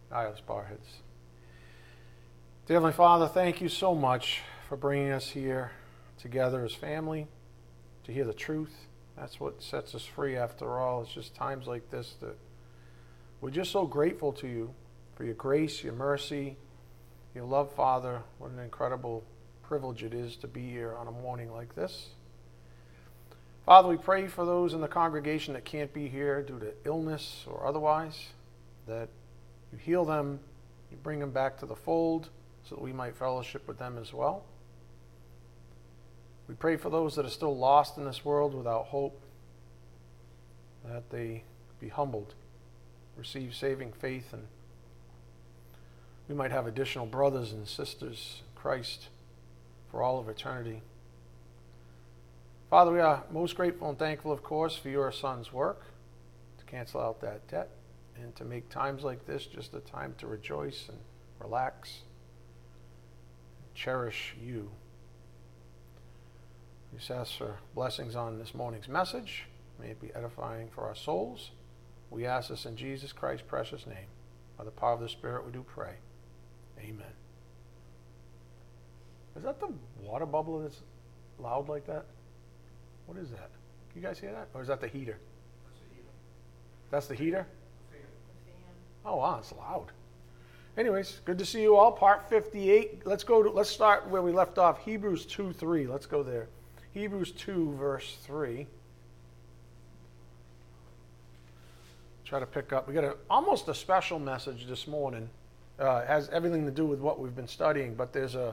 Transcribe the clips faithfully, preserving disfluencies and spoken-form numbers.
All right, let's bow our heads. Dear Heavenly Father, thank you so much for bringing us here together as family to hear the truth. That's what sets us free after all. It's just times like this that we're just so grateful to you for your grace, your mercy, your love, Father. What an incredible privilege it is to be here on a morning like this. Father, we pray for those in the congregation that can't be here due to illness or otherwise, that you heal them, you bring them back to the fold so that we might fellowship with them as well. We pray for those that are still lost in this world without hope, that they be humbled, receive saving faith, and we might have additional brothers and sisters in Christ for all of eternity. Father, we are most grateful and thankful, of course, for your Son's work to cancel out that debt and to make times like this just a time to rejoice and relax and cherish you. We just ask for blessings on this morning's message. May it be edifying for our souls. We ask this in Jesus Christ's precious name. By the power of the Spirit we do pray. Amen. Is that the water bubble that's loud like that? What is that? Can you guys hear that? Or is that the heater? That's the heater. That's the heater? Fan. Oh, wow, it's loud. Anyways, good to see you all. Part fifty-eight. Let's go to, let's start where we left off. Hebrews two three. Let's go there. Hebrews two, verse three. Try to pick up. We got a, almost a special message this morning. Uh, it has everything to do with what we've been studying, but there's a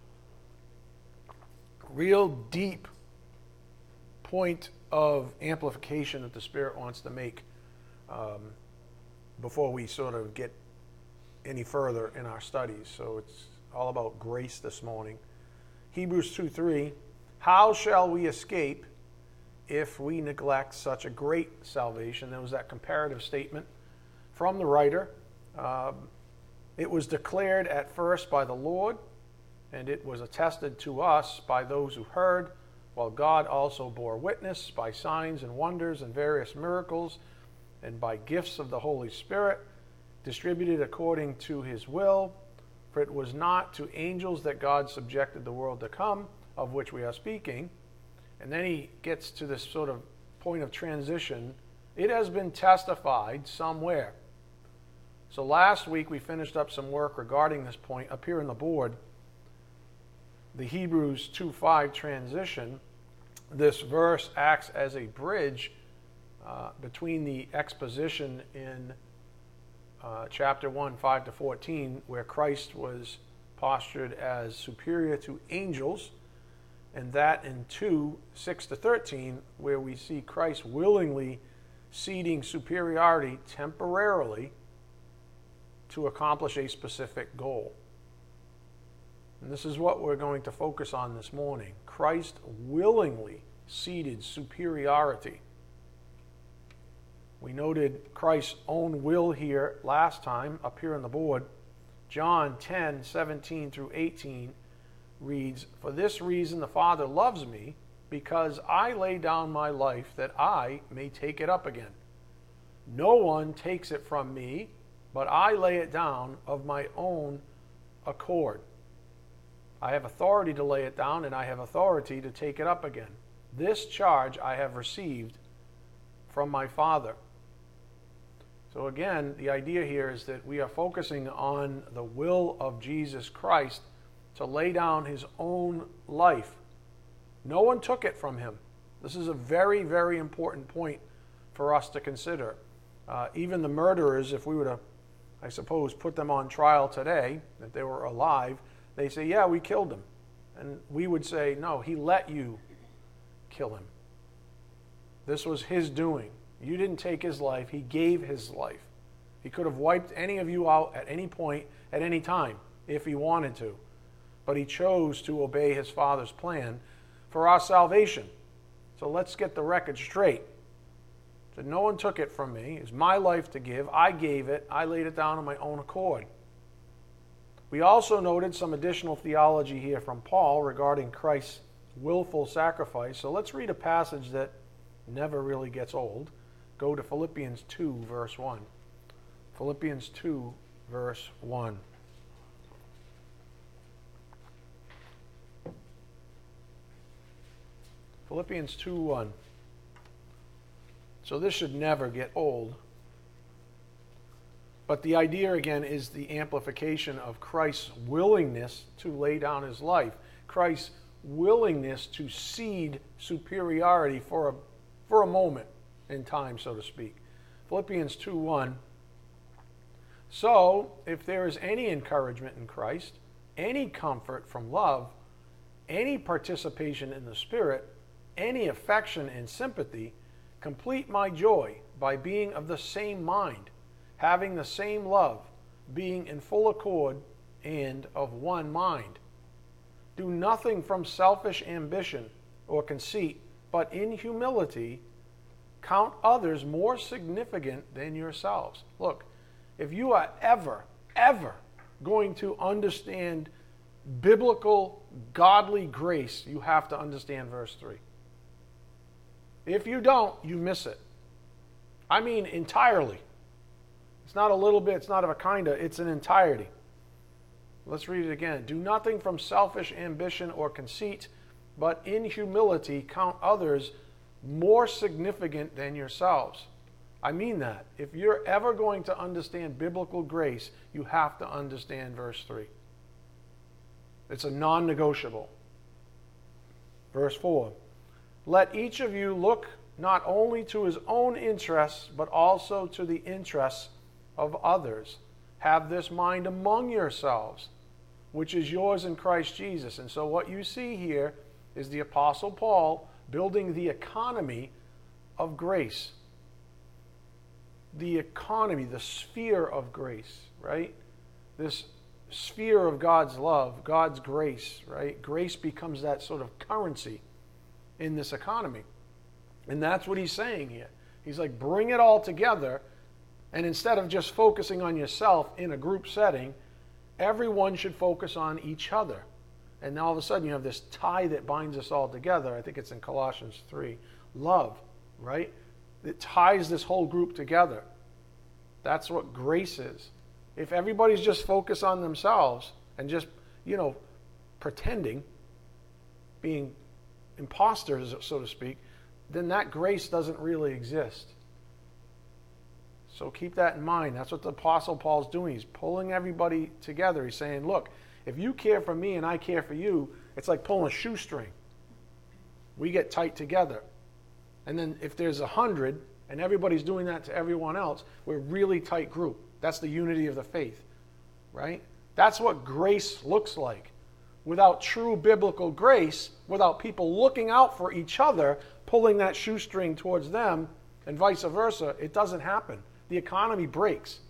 real deep point of amplification that the Spirit wants to make um, before we sort of get any further in our studies. So it's all about grace this morning. Hebrews two three. How shall we escape if we neglect such a great salvation? There was that comparative statement from the writer. Um, it was declared at first by the Lord, and it was attested to us by those who heard, while God also bore witness by signs and wonders and various miracles and by gifts of the Holy Spirit, distributed according to his will. For it was not to angels that God subjected the world to come, of which we are speaking. And then he gets to this sort of point of transition. It has been testified somewhere. So last week we finished up some work regarding this point up here on the board. The Hebrews two five transition. This verse acts as a bridge uh, between the exposition in uh, chapter one, five to fourteen, where Christ was postured as superior to angels, and that in two, six to thirteen, where we see Christ willingly ceding superiority temporarily to accomplish a specific goal. And this is what we're going to focus on this morning. Christ willingly ceded superiority. We noted Christ's own will here last time, up here on the board. John ten, seventeen through eighteen reads, For this reason the Father loves me, because I lay down my life that I may take it up again. No one takes it from me, but I lay it down of my own accord. I have authority to lay it down, and I have authority to take it up again. This charge I have received from my Father. So again, the idea here is that we are focusing on the will of Jesus Christ to lay down his own life. No one took it from him. This is a very, very important point for us to consider. Uh, even the murderers, if we were to, I suppose, put them on trial today, if they were alive, they say, yeah, we killed him. And we would say, no, he let you kill him. This was his doing. You didn't take his life. He gave his life. He could have wiped any of you out at any point, at any time, if he wanted to. But he chose to obey his Father's plan for our salvation. So let's get the record straight. So no one took it from me. It's my life to give. I gave it. I laid it down on my own accord. We also noted some additional theology here from Paul regarding Christ's willful sacrifice. So let's read a passage that never really gets old. Go to Philippians two, verse one. Philippians two, verse one. Philippians two one. So this should never get old. But the idea, again, is the amplification of Christ's willingness to lay down his life. Christ's willingness to cede superiority for a, for a moment in time, so to speak. Philippians two one. So, if there is any encouragement in Christ, any comfort from love, any participation in the Spirit, any affection and sympathy, complete my joy by being of the same mind, having the same love, being in full accord and of one mind. Do nothing from selfish ambition or conceit, but in humility count others more significant than yourselves. Look, if you are ever, ever going to understand biblical, godly grace, you have to understand verse three. If you don't, you miss it. I mean entirely. It's not a little bit, it's not of a kind of, it's an entirety. Let's read it again. Do nothing from selfish ambition or conceit, but in humility count others more significant than yourselves. I mean that. If you're ever going to understand biblical grace, you have to understand verse three. It's a non-negotiable. Verse four. Let each of you look not only to his own interests, but also to the interests of others. Have this mind among yourselves, which is yours in Christ Jesus. And so what you see here is the Apostle Paul building the economy of grace. The economy, the sphere of grace, right? This sphere of God's love, God's grace, right? Grace becomes that sort of currency in this economy. And that's what he's saying here. He's like, bring it all together, and instead of just focusing on yourself in a group setting, everyone should focus on each other. And now all of a sudden you have this tie that binds us all together. I think it's in Colossians three. Love, right? It ties this whole group together. That's what grace is. If everybody's just focused on themselves and just, you know, pretending, being imposters, so to speak, then that grace doesn't really exist. So keep that in mind. That's what the Apostle Paul's doing. He's pulling everybody together. He's saying, look, if you care for me and I care for you, it's like pulling a shoestring. We get tight together. And then if there's a hundred and everybody's doing that to everyone else, we're a really tight group. That's the unity of the faith, right? That's what grace looks like. Without true biblical grace, without people looking out for each other, pulling that shoestring towards them, and vice versa, it doesn't happen. The economy breaks.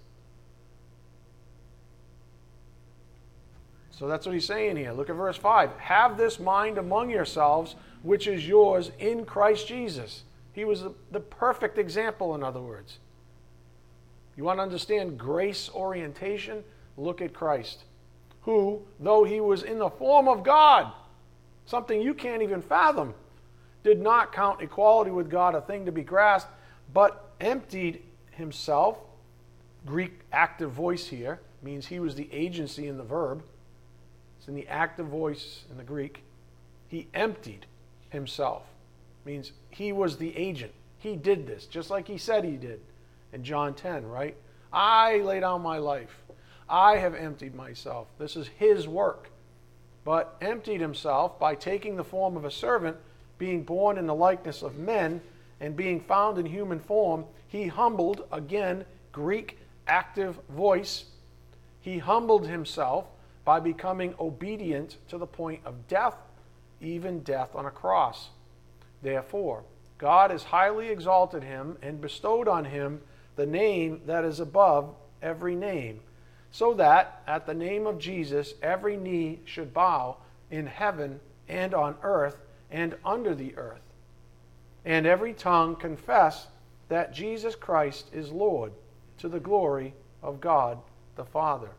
So that's what he's saying here. Look at verse five. Have this mind among yourselves, which is yours in Christ Jesus. He was the perfect example, in other words. You want to understand grace orientation? Look at Christ, who, though he was in the form of God, something you can't even fathom, did not count equality with God a thing to be grasped, but emptied himself. Greek active voice here means he was the agency in the verb. It's in the active voice in the Greek. He emptied himself. Means he was the agent. He did this, just like he said he did in John ten, right? I lay down my life. I have emptied myself. This is his work. But emptied himself by taking the form of a servant, being born in the likeness of men, and being found in human form, he humbled, again, Greek active voice, he humbled himself by becoming obedient to the point of death, even death on a cross. Therefore, God has highly exalted him and bestowed on him the name that is above every name, so that at the name of Jesus every knee should bow in heaven and on earth and under the earth, and every tongue confess that Jesus Christ is Lord, to the glory of God the Father.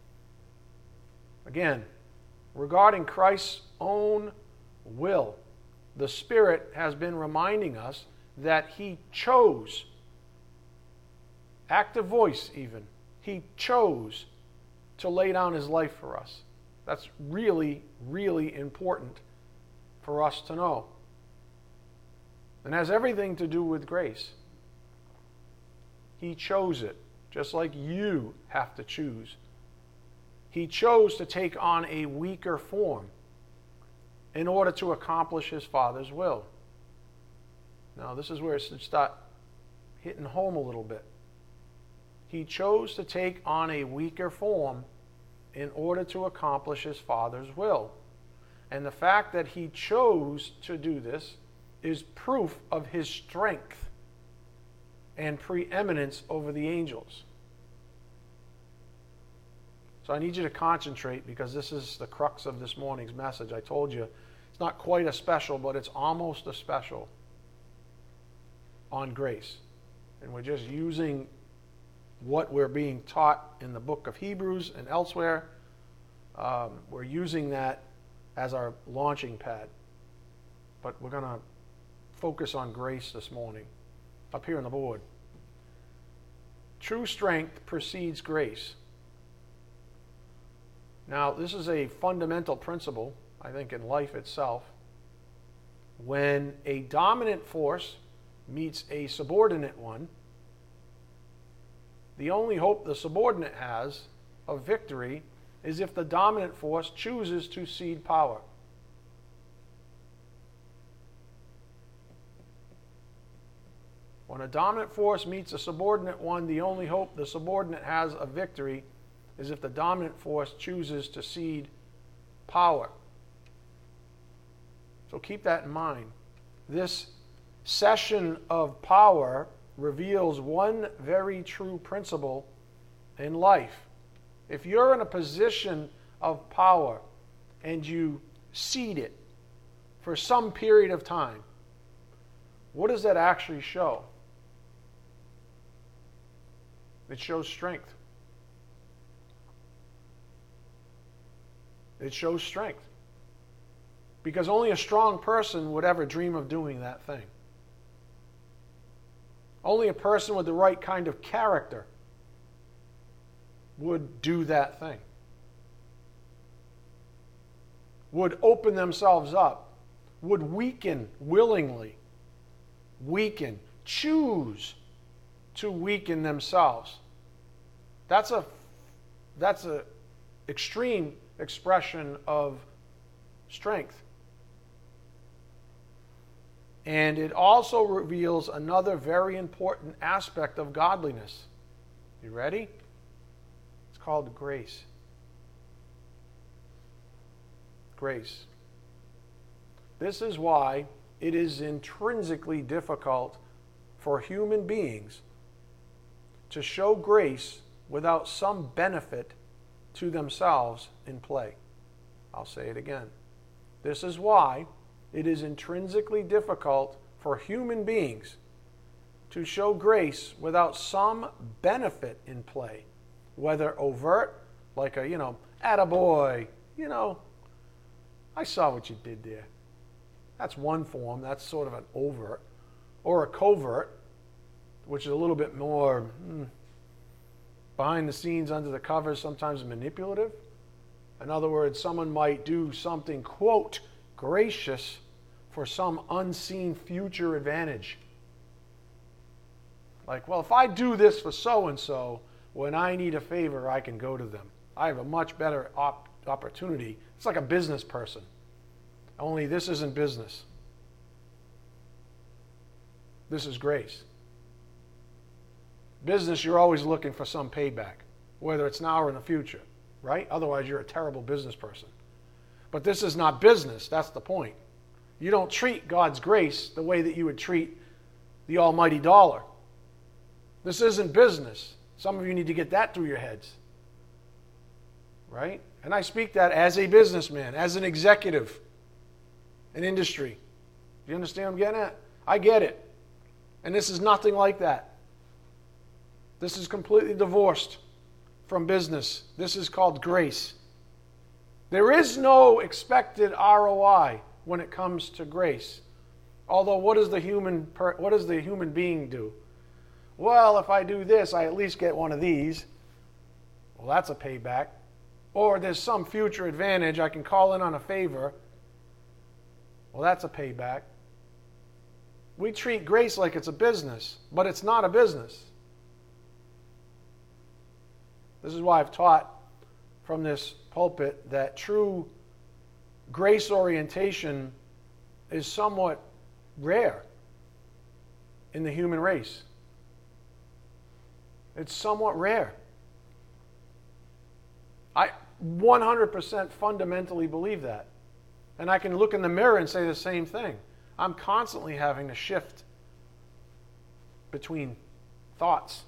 Again, regarding Christ's own will, the Spirit has been reminding us that he chose, active voice even, he chose to lay down his life for us. That's really, really important for us to know. And has everything to do with grace. He chose it, just like you have to choose. He chose to take on a weaker form in order to accomplish his Father's will. Now, this is where it should start hitting home a little bit. He chose to take on a weaker form in order to accomplish his Father's will. And the fact that he chose to do this is proof of his strength and preeminence over the angels. So I need you to concentrate, because this is the crux of this morning's message. I told you it's not quite a special, but it's almost a special on grace. And we're just using what we're being taught in the book of Hebrews and elsewhere. Um, we're using that as our launching pad. But we're going to focus on grace this morning, up here on the board. True strength precedes grace. Now, this is a fundamental principle, I think, in life itself. When a dominant force meets a subordinate one, the only hope the subordinate has of victory is if the dominant force chooses to cede power. When a dominant force meets a subordinate one, the only hope the subordinate has of victory is if the dominant force chooses to cede power. So keep that in mind. This cession of power reveals one very true principle in life. If you're in a position of power and you cede it for some period of time, what does that actually show? It shows strength. It shows strength. Because only a strong person would ever dream of doing that thing. Only a person with the right kind of character would do that thing. Would open themselves up. Would weaken willingly. Weaken. Choose to weaken themselves. That's a that's a extreme expression of strength. And it also reveals another very important aspect of godliness. You ready? It's called grace. Grace. This is why it is intrinsically difficult for human beings to show grace without some benefit to themselves in play. I'll say it again. This is why it is intrinsically difficult for human beings to show grace without some benefit in play, whether overt, like a, you know, attaboy, you know, I saw what you did there. That's one form, that's sort of an overt, or a covert, which is a little bit more hmm, behind the scenes, under the covers, sometimes manipulative. In other words, someone might do something, quote, gracious for some unseen future advantage. Like, well, if I do this for so-and-so, when I need a favor, I can go to them. I have a much better op- opportunity. It's like a business person. Only this isn't business. This is grace. Business, you're always looking for some payback, whether it's now or in the future, right? Otherwise, you're a terrible business person. But this is not business. That's the point. You don't treat God's grace the way that you would treat the almighty dollar. This isn't business. Some of you need to get that through your heads, right? And I speak that as a businessman, as an executive in industry. Do you understand what I'm getting at? I get it. And this is nothing like that. This is completely divorced from business. This is called grace. There is no expected R O I when it comes to grace. Although, what does the human per, what does the human being do? Well, if I do this, I at least get one of these. Well, that's a payback. or there's some future advantage, I can call in on a favor. Well, that's a payback. We treat grace like it's a business, but it's not a business. This is why I've taught from this pulpit that true grace orientation is somewhat rare in the human race. It's somewhat rare. I one hundred percent fundamentally believe that. And I can look in the mirror and say the same thing. I'm constantly having to shift between thoughts.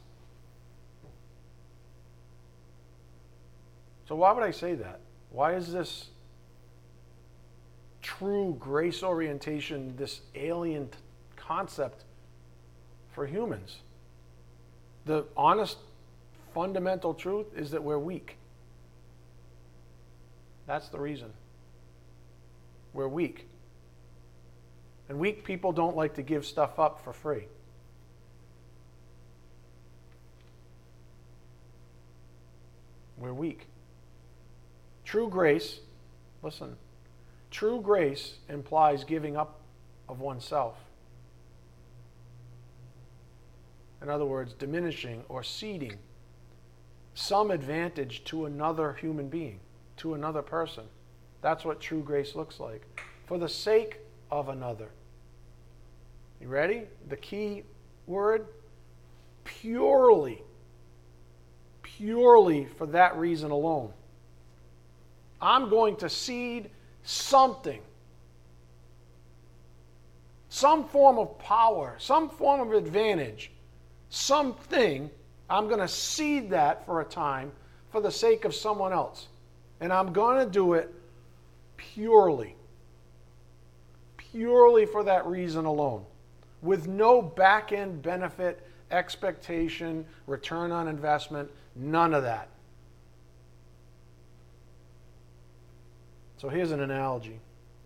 So why would I say that? Why is this true grace orientation this alien t- concept for humans? The honest, fundamental truth is that we're weak. That's the reason. We're weak. And weak people don't like to give stuff up for free. We're weak. True grace, listen, true grace implies giving up of oneself. In other words, diminishing or ceding some advantage to another human being, to another person. That's what true grace looks like. For the sake of another. You ready? The key word? Purely. Purely for that reason alone. I'm going to cede something. Some form of power, some form of advantage, something. I'm going to cede that for a time for the sake of someone else. And I'm going to do it purely. Purely for that reason alone. With no back-end benefit, expectation, return on investment, none of that. So here's an analogy.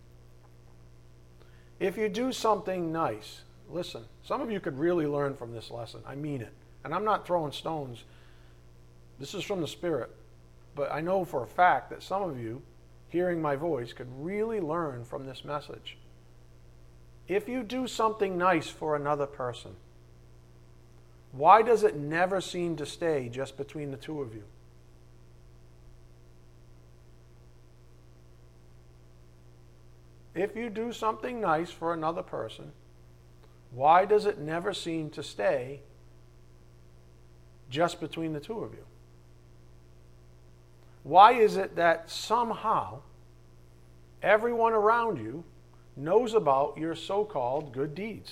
If you do something nice, listen, some of you could really learn from this lesson. I mean it. And I'm not throwing stones. This is from the Spirit. But I know for a fact that some of you, hearing my voice, could really learn from this message. If you do something nice for another person, why does it never seem to stay just between the two of you? If you do something nice for another person, why does it never seem to stay just between the two of you? Why is it that somehow everyone around you knows about your so-called good deeds?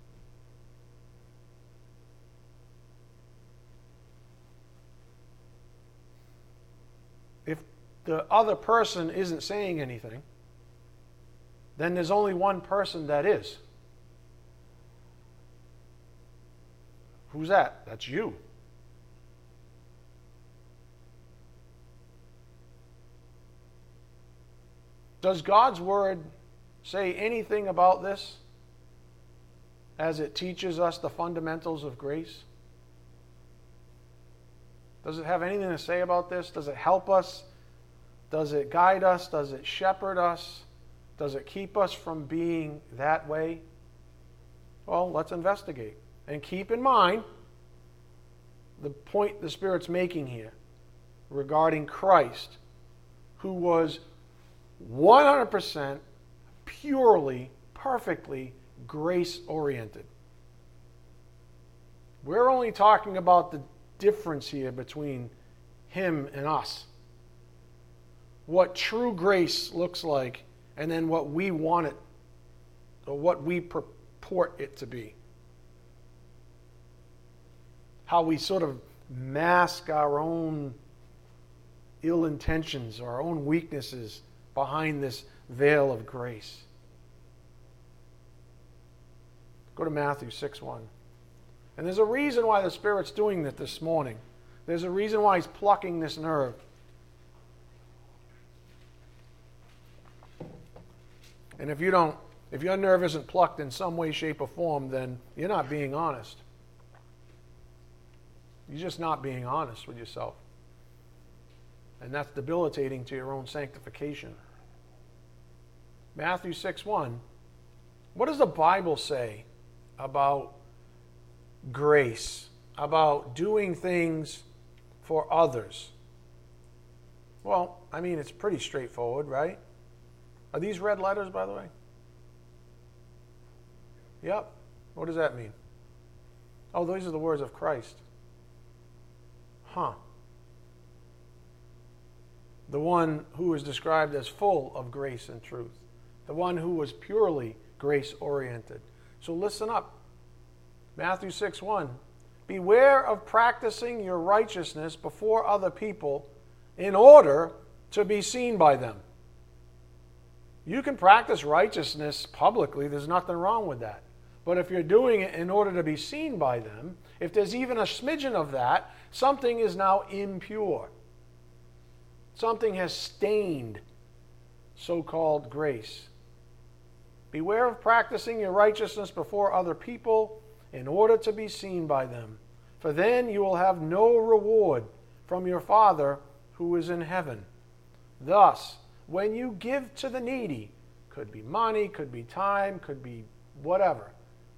If the other person isn't saying anything, then there's only one person that is. Who's that? That's you. Does God's Word say anything about this as it teaches us the fundamentals of grace? Does it have anything to say about this? Does it help us? Does it guide us? Does it shepherd us? Does it keep us from being that way? Well, let's investigate. And keep in mind the point the Spirit's making here regarding Christ, who was one hundred percent purely, perfectly grace-oriented. We're only talking about the difference here between him and us. What true grace looks like, and then what we want it, or what we purport it to be. How we sort of mask our own ill intentions, our own weaknesses behind this veil of grace. Go to Matthew six one. And there's a reason why the Spirit's doing that this morning. There's a reason why he's plucking this nerve. And if you don't, if your nerve isn't plucked in some way, shape, or form, then you're not being honest. You're just not being honest with yourself. And that's debilitating to your own sanctification. Matthew six one. What does the Bible say about grace? About doing things for others? Well, I mean, it's pretty straightforward, right? Are these red letters, by the way? Yep. What does that mean? Oh, those are the words of Christ. Huh. The one who is described as full of grace and truth. The one who was purely grace-oriented. So listen up. Matthew six one. Beware of practicing your righteousness before other people in order to be seen by them. You can practice righteousness publicly. There's nothing wrong with that. But if you're doing it in order to be seen by them, if there's even a smidgen of that, something is now impure. Something has stained so-called grace. Beware of practicing your righteousness before other people in order to be seen by them. For then you will have no reward from your Father who is in heaven. Thus, when you give to the needy, could be money, could be time, could be whatever,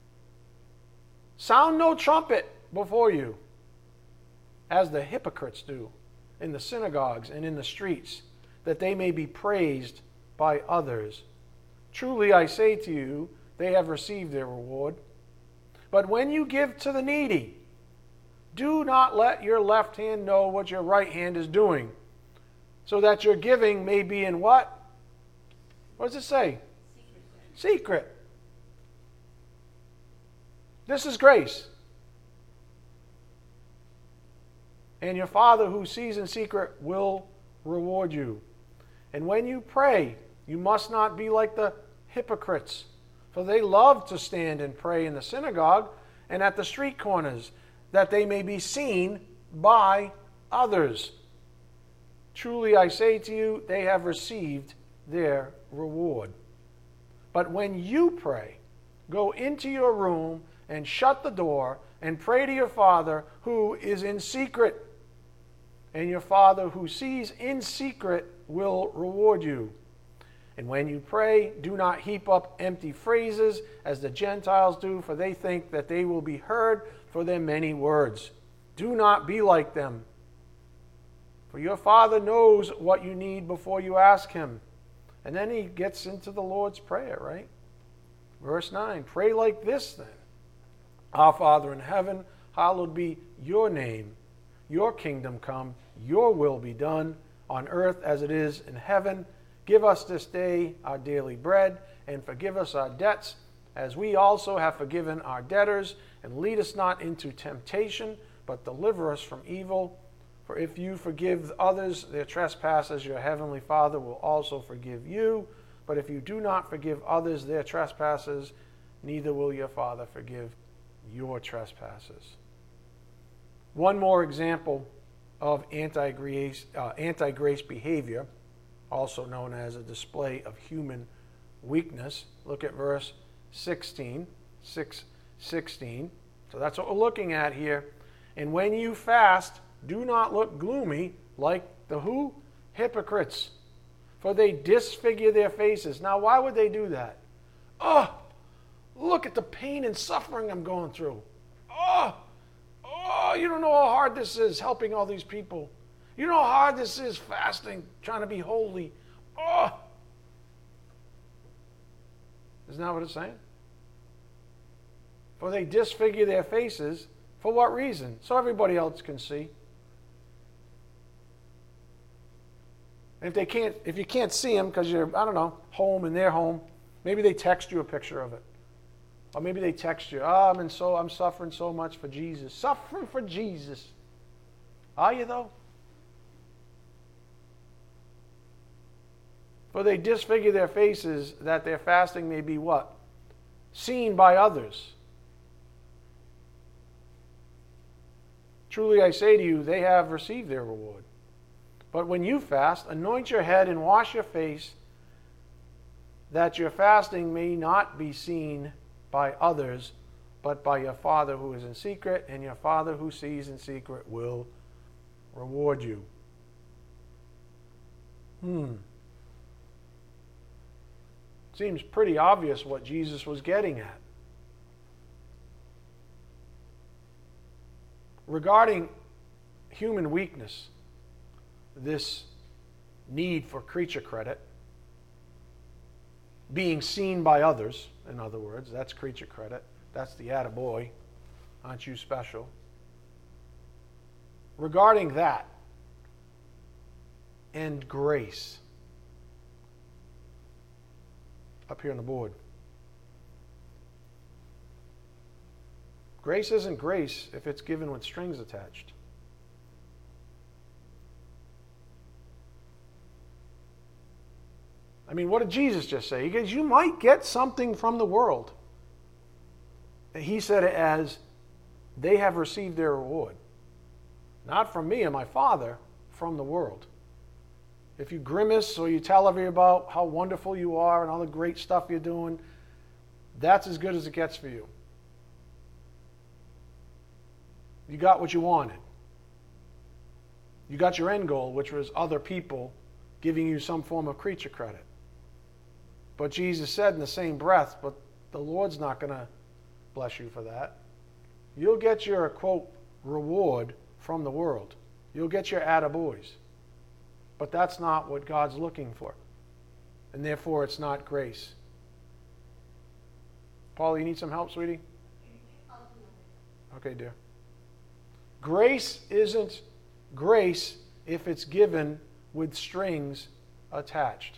sound no trumpet before you, as the hypocrites do in the synagogues and in the streets, that they may be praised by others. Truly I say to you, they have received their reward. But when you give to the needy, do not let your left hand know what your right hand is doing, so that your giving may be in what? What does it say? Secret. Secret. This is grace. And your Father who sees in secret will reward you. And when you pray, you must not be like the hypocrites, for they love to stand and pray in the synagogue and at the street corners, that they may be seen by others. Truly I say to you, they have received their reward. But when you pray, go into your room and shut the door and pray to your Father who is in secret. And your Father who sees in secret will reward you. And when you pray, do not heap up empty phrases as the Gentiles do, for they think that they will be heard for their many words. Do not be like them. For your Father knows what you need before you ask Him. And then he gets into the Lord's Prayer, right? Verse nine, pray like this then. Our Father in heaven, hallowed be your name. Your kingdom come, your will be done on earth as it is in heaven. Give us this day our daily bread, and forgive us our debts, as we also have forgiven our debtors. And lead us not into temptation, but deliver us from evil. For if you forgive others their trespasses, your heavenly Father will also forgive you. But if you do not forgive others their trespasses, neither will your Father forgive your trespasses. One more example of anti-grace, uh, anti-grace behavior, also known as a display of human weakness. Look at verse sixteen, six sixteen. So that's what we're looking at here. And when you fast, do not look gloomy like the who? Hypocrites. For they disfigure their faces. Now, why would they do that? Oh, look at the pain and suffering I'm going through. Oh, oh, you don't know how hard this is helping all these people. You know how hard this is fasting, trying to be holy. Oh. Isn't that what it's saying? For they disfigure their faces. For what reason? So everybody else can see. And if they can't, if you can't see them because you're, I don't know, home in their home, maybe they text you a picture of it. Or maybe they text you, oh, I'm in so I'm suffering so much for Jesus. Suffering for Jesus. Are you though? For they disfigure their faces, that their fasting may be what? Seen by others. Truly I say to you, they have received their reward. But when you fast, anoint your head and wash your face, that your fasting may not be seen by others, but by your Father who is in secret, and your Father who sees in secret will reward you. Hmm. Seems pretty obvious what Jesus was getting at. Regarding human weakness, this need for creature credit, being seen by others, in other words, that's creature credit. That's the attaboy. Aren't you special? Regarding that and grace, up here on the board. Grace isn't grace if it's given with strings attached. I mean, what did Jesus just say? He goes, you might get something from the world. And he said it as, they have received their reward. Not from me and my Father, from the world. If you grimace or you tell everybody about how wonderful you are and all the great stuff you're doing, that's as good as it gets for you. You got what you wanted. You got your end goal, which was other people giving you some form of creature credit. But Jesus said in the same breath, but the Lord's not going to bless you for that. You'll get your, quote, reward from the world. You'll get your attaboys. But that's not what God's looking for. And therefore, it's not grace. Paul, you need some help, sweetie? Okay, dear. Grace isn't grace if it's given with strings attached.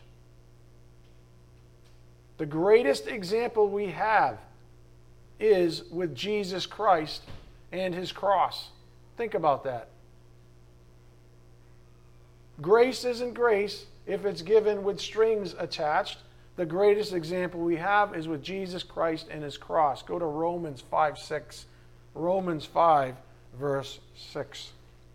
The greatest example we have is with Jesus Christ and his cross. Think about that. Grace isn't grace if it's given with strings attached. The greatest example we have is with Jesus Christ and his cross. Go to Romans five six. Romans five, verse six.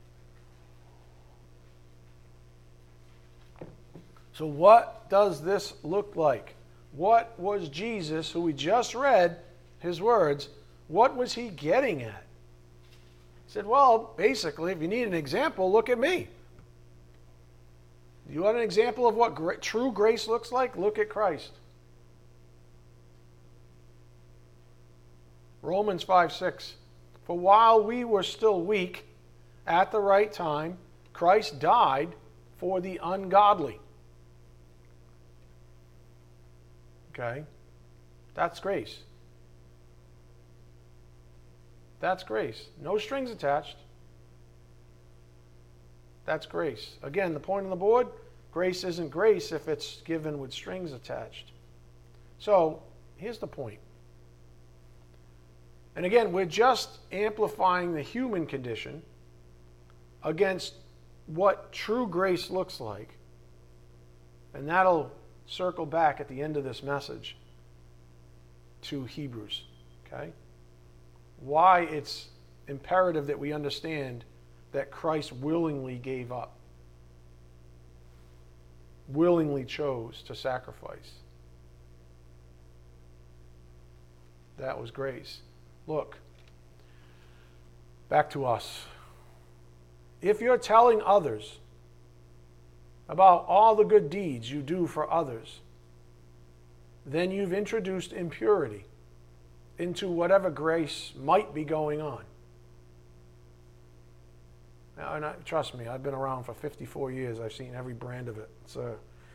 So what does this look like? What was Jesus, who we just read his words, what was he getting at? He said, well, basically, if you need an example, look at me. Do you want an example of what gra- true grace looks like? Look at Christ. Romans five six. For while we were still weak, at the right time, Christ died for the ungodly. Okay? That's grace. That's grace. No strings attached. That's grace. Again, the point on the board, grace isn't grace if it's given with strings attached. So, here's the point. And again, we're just amplifying the human condition against what true grace looks like. And that'll circle back at the end of this message to Hebrews. Okay? Why it's imperative that we understand that Christ willingly gave up, willingly chose to sacrifice. That was grace. Look, back to us. If you're telling others about all the good deeds you do for others, then you've introduced impurity into whatever grace might be going on. Now, and I, trust me, I've been around for fifty-four years. I've seen every brand of it. So,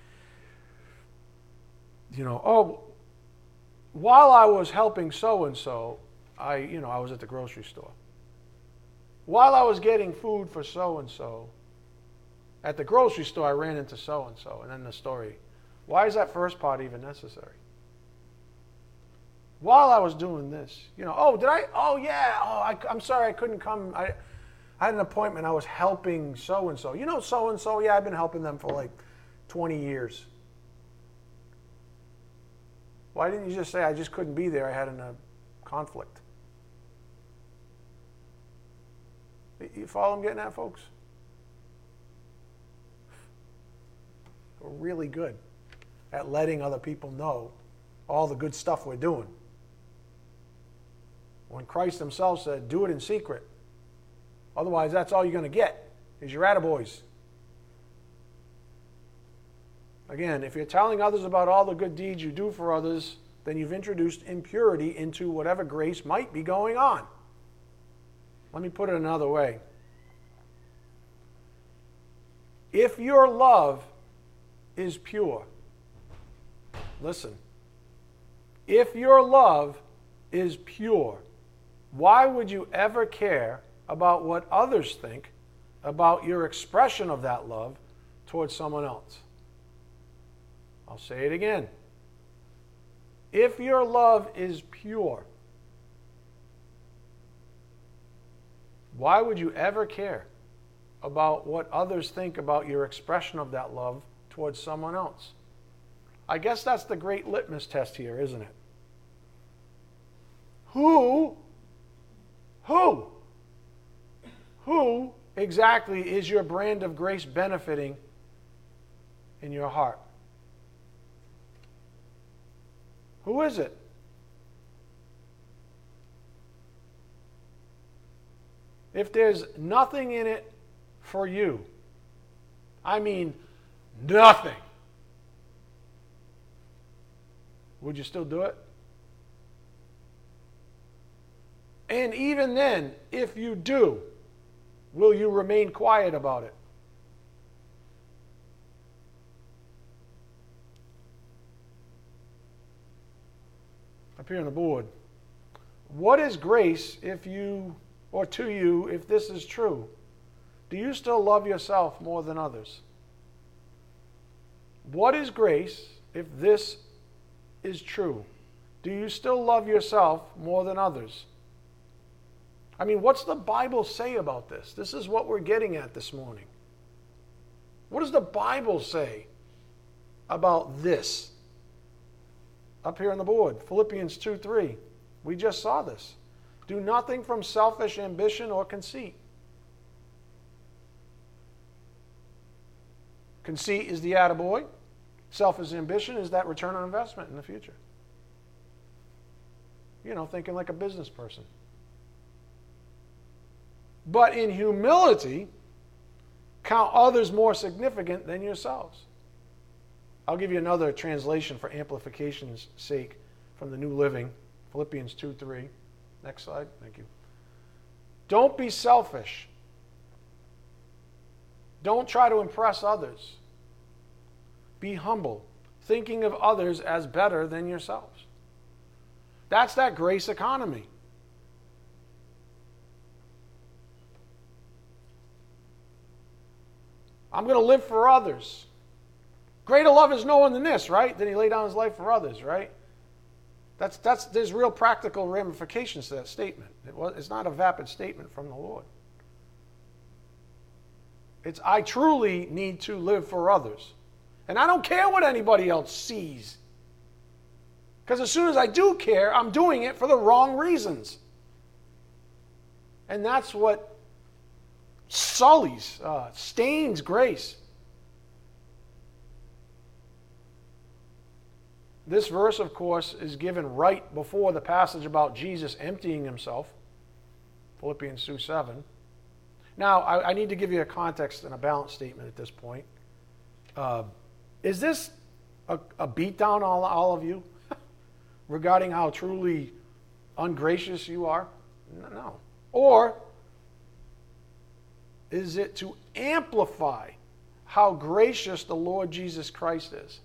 you know, oh, while I was helping so-and-so, I, you know, I was at the grocery store. While I was getting food for so-and-so, at the grocery store I ran into so-and-so, and then the story. Why is that first part even necessary? While I was doing this, you know, oh, did I, oh yeah, oh, I, I'm sorry I couldn't come. I, I had an appointment, I was helping so-and-so. You know so-and-so, yeah, I've been helping them for like twenty years. Why didn't you just say I just couldn't be there, I had a conflict? You follow what I'm getting at, folks? We're really good at letting other people know all the good stuff we're doing. When Christ himself said, do it in secret. Otherwise, that's all you're going to get, is your attaboys. Again, if you're telling others about all the good deeds you do for others, then you've introduced impurity into whatever grace might be going on. Let me put it another way. If your love is pure, listen, if your love is pure, why would you ever care about what others think about your expression of that love towards someone else? I'll say it again. If your love is pure, why would you ever care about what others think about your expression of that love towards someone else? I guess that's the great litmus test here, isn't it? Who, who, who exactly is your brand of grace benefiting in your heart? Who is it? If there's nothing in it for you, I mean nothing, would you still do it? And even then, if you do, will you remain quiet about it? Up here on the board. What is grace if you, or to you, if this is true? Do you still love yourself more than others? What is grace if this is true? Do you still love yourself more than others? I mean, what's the Bible say about this? This is what we're getting at this morning. What does the Bible say about this? Up here on the board, Philippians two three. We just saw this. Do nothing from selfish ambition or conceit. Conceit is the attaboy. Selfish ambition is that return on investment in the future. You know, thinking like a business person. But in humility, count others more significant than yourselves. I'll give you another translation for amplification's sake from the New Living, Philippians two three. Next slide. Thank you. Don't be selfish. Don't try to impress others. Be humble, thinking of others as better than yourselves. That's that grace economy. I'm going to live for others. Greater love is no one than this, right? Then he laid down his life for others, right? That's, that's, there's real practical ramifications to that statement. It was, it's not a vapid statement from the Lord. It's, I truly need to live for others. And I don't care what anybody else sees. Because as soon as I do care, I'm doing it for the wrong reasons. And that's what sullies, uh, stains grace. This verse, of course, is given right before the passage about Jesus emptying himself, Philippians two seven. Now, I, I need to give you a context and a balance statement at this point. Uh, is this a, a beatdown on all, all of you regarding how truly ungracious you are? No. Or is it to amplify how gracious the Lord Jesus Christ is?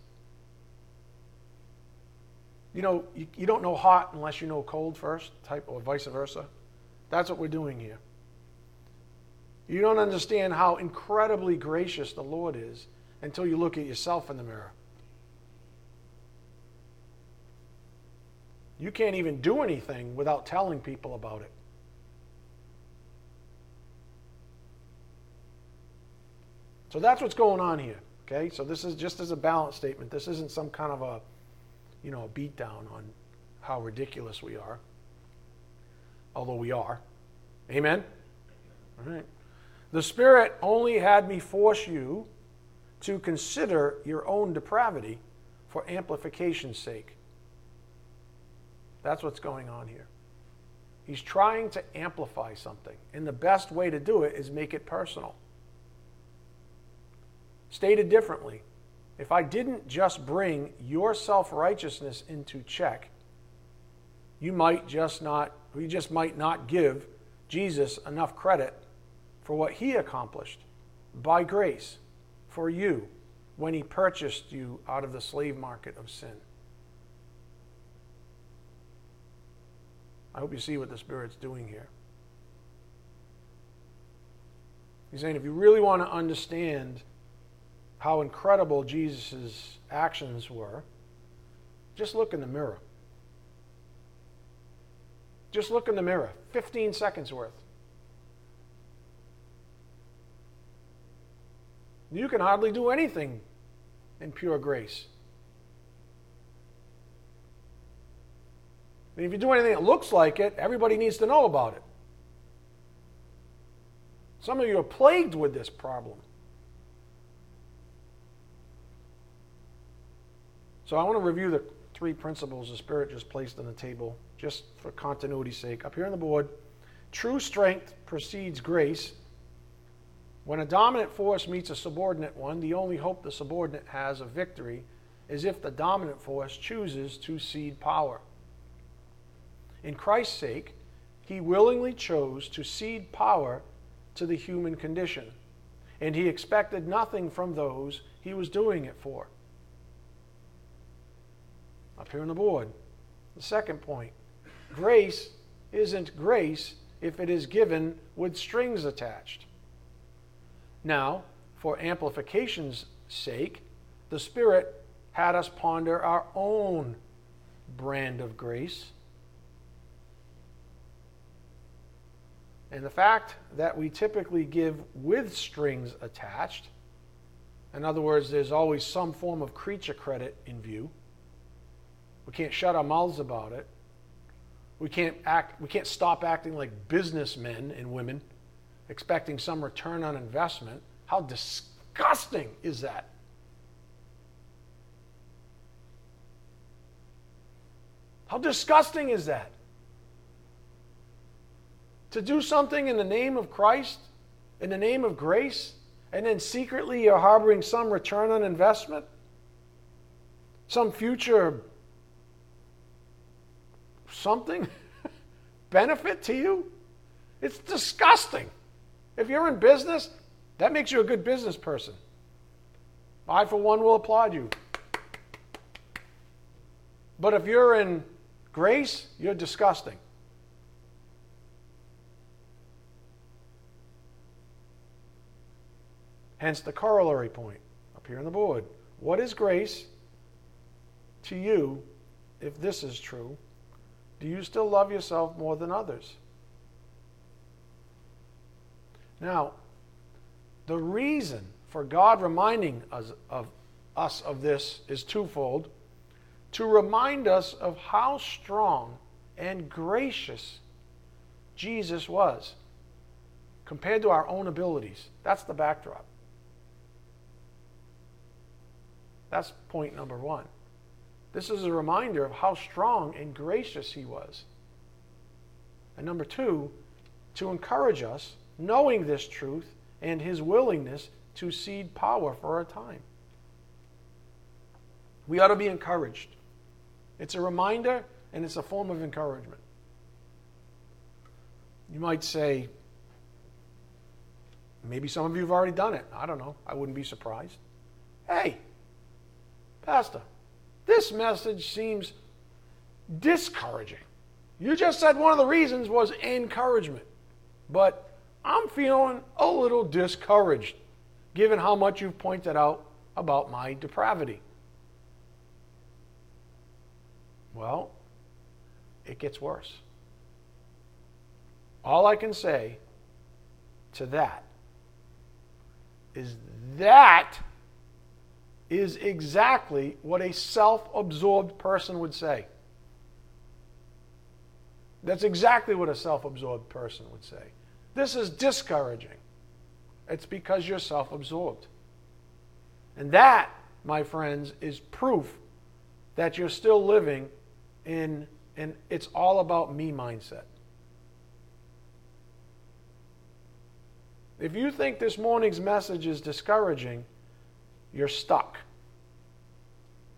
You know, you, you don't know hot unless you know cold first, type, or vice versa. That's what we're doing here. You don't understand how incredibly gracious the Lord is until you look at yourself in the mirror. You can't even do anything without telling people about it. So that's what's going on here. Okay? So this is just as a balance statement. This isn't some kind of a you know, a beat down on how ridiculous we are. Although we are. Amen? All right. The Spirit only had me force you to consider your own depravity for amplification's sake. That's what's going on here. He's trying to amplify something. And the best way to do it is make it personal. Stated differently, if I didn't just bring your self-righteousness into check, you might just not, you just might not give Jesus enough credit for what he accomplished by grace for you when he purchased you out of the slave market of sin. I hope you see what the Spirit's doing here. He's saying if you really want to understand how incredible Jesus' actions were, just look in the mirror. Just look in the mirror. fifteen seconds worth. You can hardly do anything in pure grace. And if you do anything that looks like it, everybody needs to know about it. Some of you are plagued with this problem. So I want to review the three principles the Spirit just placed on the table, just for continuity's sake. Up here on the board, true strength precedes grace. When a dominant force meets a subordinate one, the only hope the subordinate has of victory is if the dominant force chooses to cede power. In Christ's sake, he willingly chose to cede power to the human condition, and he expected nothing from those he was doing it for. Up here on the board, the second point, grace isn't grace if it is given with strings attached. Now, for amplification's sake, the Spirit had us ponder our own brand of grace. And the fact that we typically give with strings attached, in other words, there's always some form of creature credit in view. We can't shut our mouths about it. We can't act, we can't stop acting like businessmen and women, expecting some return on investment. How disgusting is that? How disgusting is that? To do something in the name of Christ, in the name of grace, and then secretly you're harboring some return on investment, some future something, benefit to you? It's disgusting. If you're in business, that makes you a good business person. I, for one, will applaud you. But if you're in grace, you're disgusting. Hence the corollary point up here on the board. What is grace to you if this is true? Do you still love yourself more than others? Now, the reason for God reminding us of, us of this is twofold. To remind us of how strong and gracious Jesus was compared to our own abilities. That's the backdrop. That's point number one. This is a reminder of how strong and gracious he was. And number two, to encourage us, knowing this truth and his willingness to cede power for a time. We ought to be encouraged. It's a reminder and it's a form of encouragement. You might say, maybe some of you have already done it. I don't know. I wouldn't be surprised. Hey, Pastor, this message seems discouraging. You just said one of the reasons was encouragement. But I'm feeling a little discouraged, given how much you've pointed out about my depravity. Well, it gets worse. All I can say to that is that is exactly what a self-absorbed person would say. That's exactly what a self-absorbed person would say. This is discouraging. It's because you're self-absorbed. And that, my friends, is proof that you're still living in an it's all about me mindset. If you think this morning's message is discouraging, you're stuck.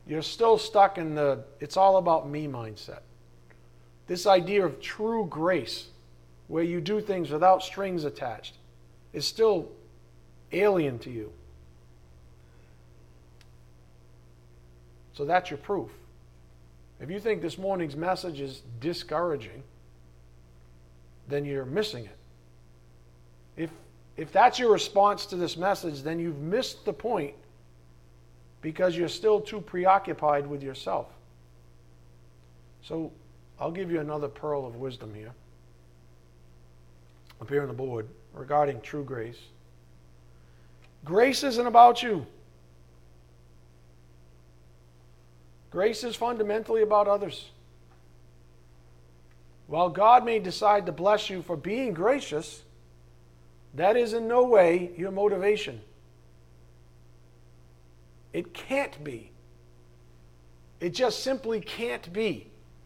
You're still stuck in the it's all about me mindset. This idea of true grace, where you do things without strings attached, is still alien to you. So that's your proof. If you think this morning's message is discouraging, then you're missing it. If, if that's your response to this message, then you've missed the point because you're still too preoccupied with yourself. So I'll give you another pearl of wisdom here, up here on the board, regarding true grace. Grace isn't about you. Grace is fundamentally about others. While God may decide to bless you for being gracious, that is in no way your motivation. It can't be. It just simply can't be.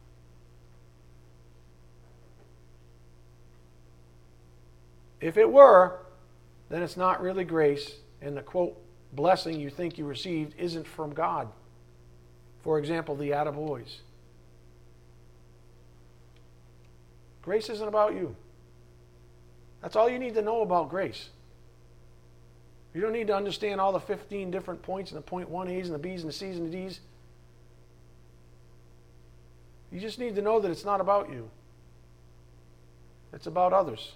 If it were, then it's not really grace, and the quote blessing you think you received isn't from God. For example, the attaboys. Grace isn't about you. That's all you need to know about grace. You don't need to understand all the fifteen different points and the point one A's and the B's and the C's and the D's. You just need to know that it's not about you. It's about others.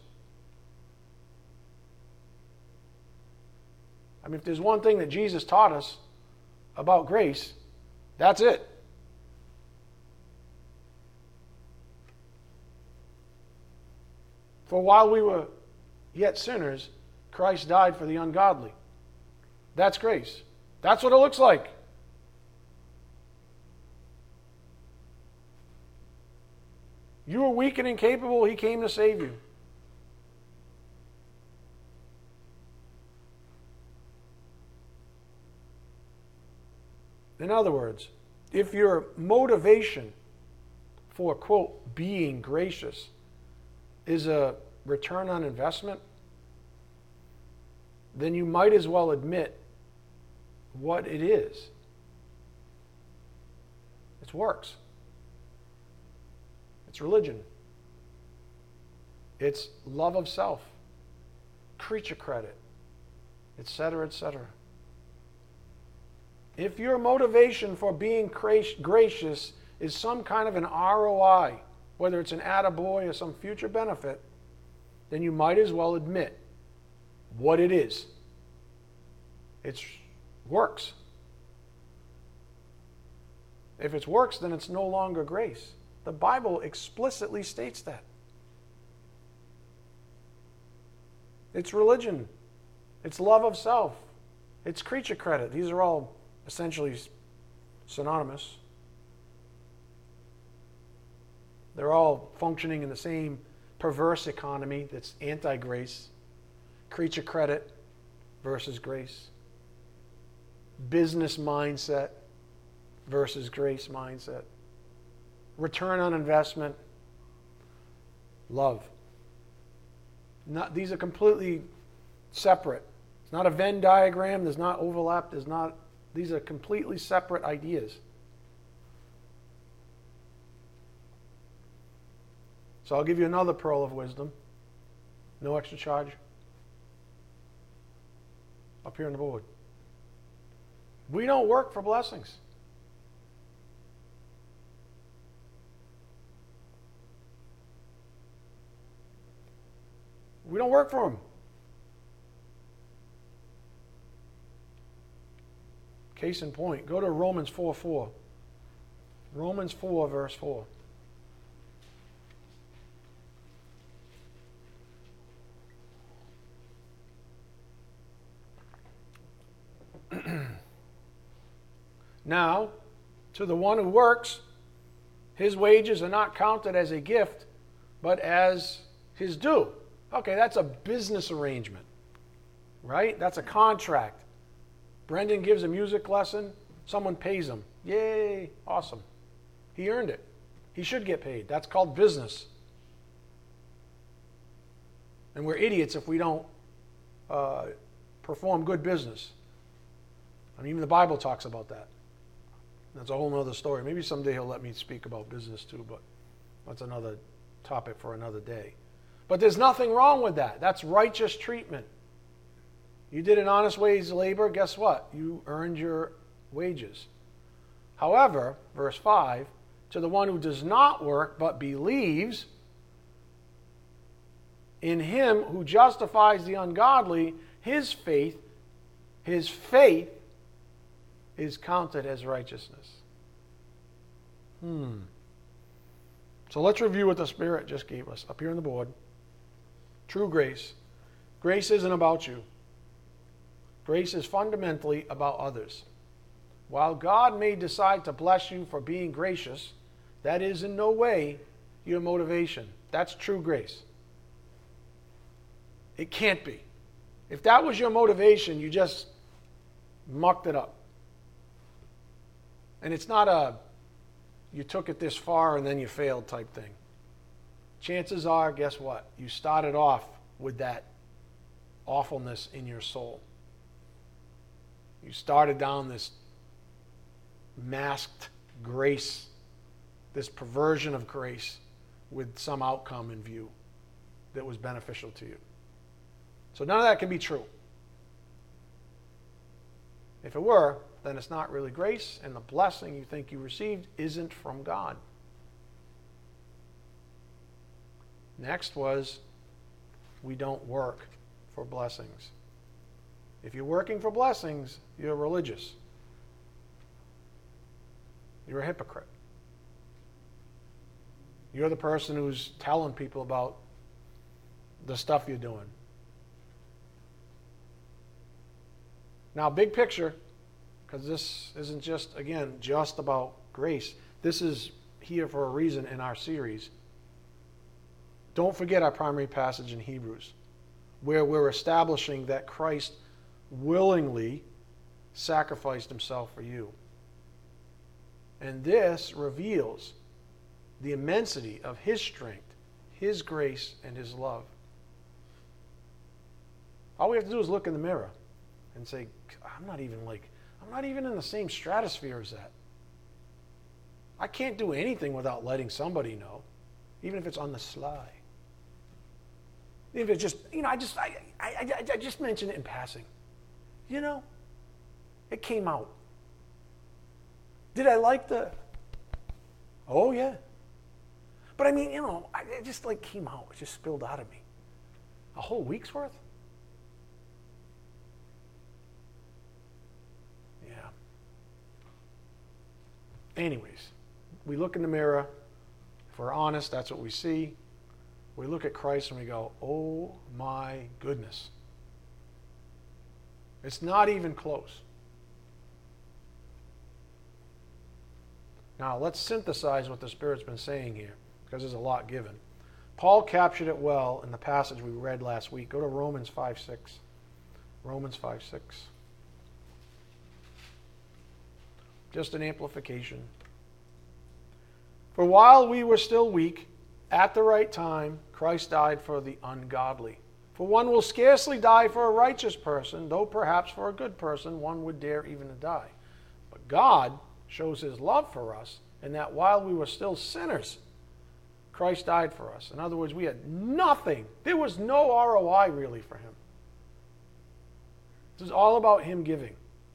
I mean, if there's one thing that Jesus taught us about grace, that's it. For while we were yet sinners, Christ died for the ungodly. That's grace. That's what it looks like. You were weak and incapable, He came to save you. In other words, if your motivation for, quote, being gracious is a return on investment, then you might as well admit what it is. It's works. It's religion. It's love of self, creature credit, et cetera, et cetera. If your motivation for being gracious is some kind of an R O I, whether it's an attaboy or some future benefit, then you might as well admit what it is. It's works. If it's works, then it's no longer grace. The Bible explicitly states that. It's religion. It's love of self. It's creature credit. These are all essentially synonymous. They're all functioning in the same perverse economy that's anti-grace. Creature credit versus grace. Business mindset versus grace mindset. Return on investment. Love. Not, these are completely separate. It's not a Venn diagram. There's not overlap. There's not. These are completely separate ideas. So I'll give you another pearl of wisdom. No extra charge. Up here on the board. We don't work for blessings. We don't work for them. Case in point, go to Romans four four. Romans four, verse four. Now, to the one who works, his wages are not counted as a gift, but as his due. Okay, that's a business arrangement, right? That's a contract. Brendan gives a music lesson, someone pays him. Yay, awesome. He earned it. He should get paid. That's called business. And we're idiots if we don't uh, perform good business. I mean, even the Bible talks about that. That's a whole other story. Maybe someday he'll let me speak about business too, but that's another topic for another day. But there's nothing wrong with that. That's righteous treatment. You did an honest way's labor, guess what? You earned your wages. However, verse five, to the one who does not work but believes in him who justifies the ungodly, his faith, his faith is counted as righteousness. Hmm. So let's review what the Spirit just gave us up here on the board. True grace. Grace isn't about you. Grace is fundamentally about others. While God may decide to bless you for being gracious, that is in no way your motivation. That's true grace. It can't be. If that was your motivation, you just mucked it up. And it's not a, you took it this far and then you failed type thing. Chances are, guess what? You started off with that awfulness in your soul. You started down this masked grace, this perversion of grace with some outcome in view that was beneficial to you. So none of that can be true. If it were, then it's not really grace, and the blessing you think you received isn't from God. Next was, we don't work for blessings. If you're working for blessings, you're religious. You're a hypocrite. You're the person who's telling people about the stuff you're doing. Now, big picture, because this isn't just, again, just about grace. This is here for a reason in our series. Don't forget our primary passage in Hebrews, where we're establishing that Christ willingly sacrificed himself for you. And this reveals the immensity of his strength, his grace, and his love. All we have to do is look in the mirror and say, I'm not even like, I'm not even in the same stratosphere as that. I can't do anything without letting somebody know, even if it's on the sly. Even if it's just, you know, I just, I, I, I, I just mentioned it in passing. You know, it came out. Did I like the, oh yeah. But I mean, you know, it just like came out. It just spilled out of me. A whole week's worth? Yeah. Anyways, we look in the mirror. If we're honest, that's what we see. We look at Christ and we go, oh my goodness. It's not even close. Now, let's synthesize what the Spirit's been saying here, because there's a lot given. Paul captured it well in the passage we read last week. Go to Romans five six. Romans five six. Just an amplification. For while we were still weak, at the right time, Christ died for the ungodly. For one will scarcely die for a righteous person, though perhaps for a good person one would dare even to die. But God shows his love for us in that while we were still sinners, Christ died for us. In other words, we had nothing. There was no R O I really for him. This is all about him giving.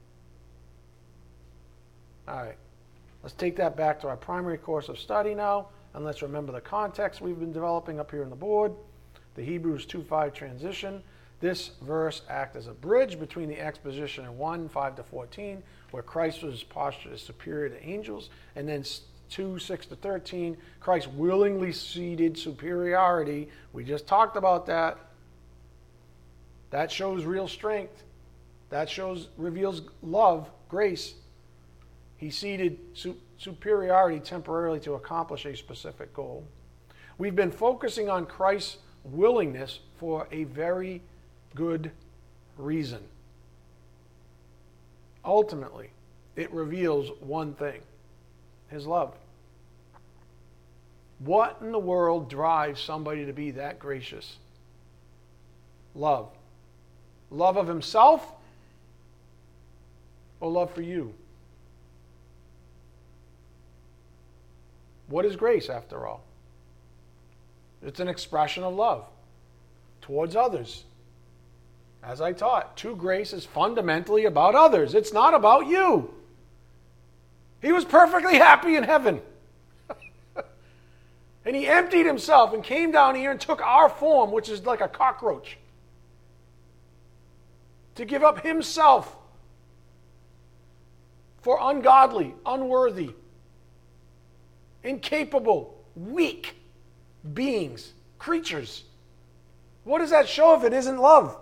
All right. Let's take that back to our primary course of study now, and let's remember the context we've been developing up here on the board. The Hebrews two five transition. This verse acts as a bridge between the exposition in one five to fourteen, where Christ was postured as superior to angels, and then two six to thirteen, Christ willingly ceded superiority. We just talked about that. That shows real strength. That shows, reveals love, grace. He ceded su- superiority temporarily to accomplish a specific goal. We've been focusing on Christ's willingness for a very good reason. Ultimately, it reveals one thing: his love. What in the world drives somebody to be that gracious? Love. Love of himself or love for you? What is grace, after all? It's an expression of love towards others. As I taught, true grace is fundamentally about others. It's not about you. He was perfectly happy in heaven. And he emptied himself and came down here and took our form, which is like a cockroach, to give up himself for ungodly, unworthy, incapable, weak beings, creatures. What does that show if it isn't love?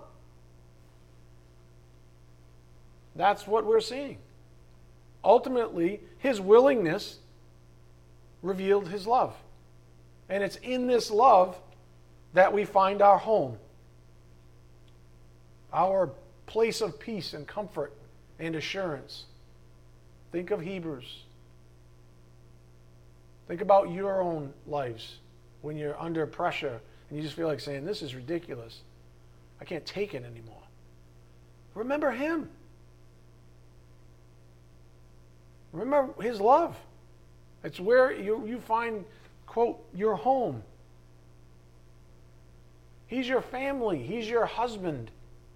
That's what we're seeing. Ultimately, his willingness revealed his love. And it's in this love that we find our home, our place of peace and comfort and assurance. Think of Hebrews. Think about your own lives when you're under pressure and you just feel like saying, this is ridiculous. I can't take it anymore. Remember him. Remember his love. It's where you, you find, quote, your home. He's your family. He's your husband.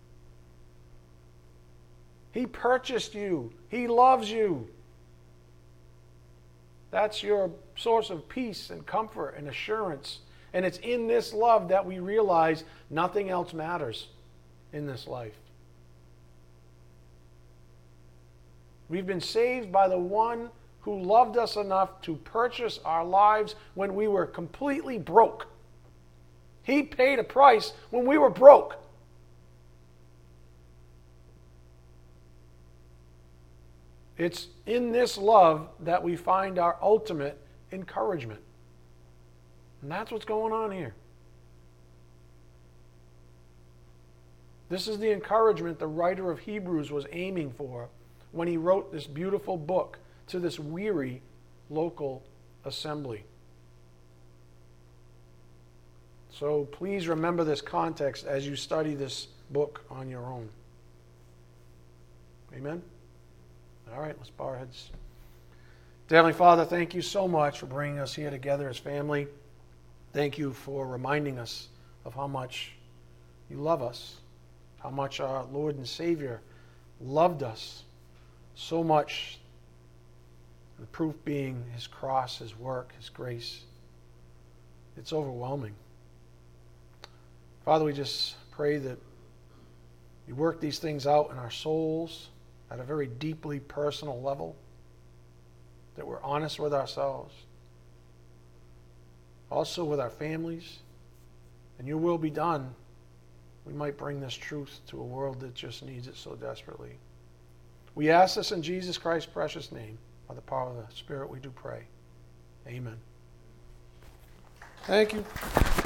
He purchased you. He loves you. That's your source of peace and comfort and assurance. And it's in this love that we realize nothing else matters in this life. We've been saved by the one who loved us enough to purchase our lives when we were completely broke. He paid a price when we were broke. It's in this love that we find our ultimate encouragement. And that's what's going on here. This is the encouragement the writer of Hebrews was aiming for when he wrote this beautiful book to this weary local assembly. So please remember this context as you study this book on your own. Amen? All right, let's bow our heads. Dear Heavenly Father, thank you so much for bringing us here together as family. Thank you for reminding us of how much you love us, how much our Lord and Savior loved us so much. The proof being his cross, his work, his grace. It's overwhelming. Father, we just pray that you work these things out in our souls at a very deeply personal level, that we're honest with ourselves, also with our families, and your will be done. We might bring this truth to a world that just needs it so desperately. We ask this in Jesus Christ's precious name. By the power of the Spirit we do pray. Amen. Thank you.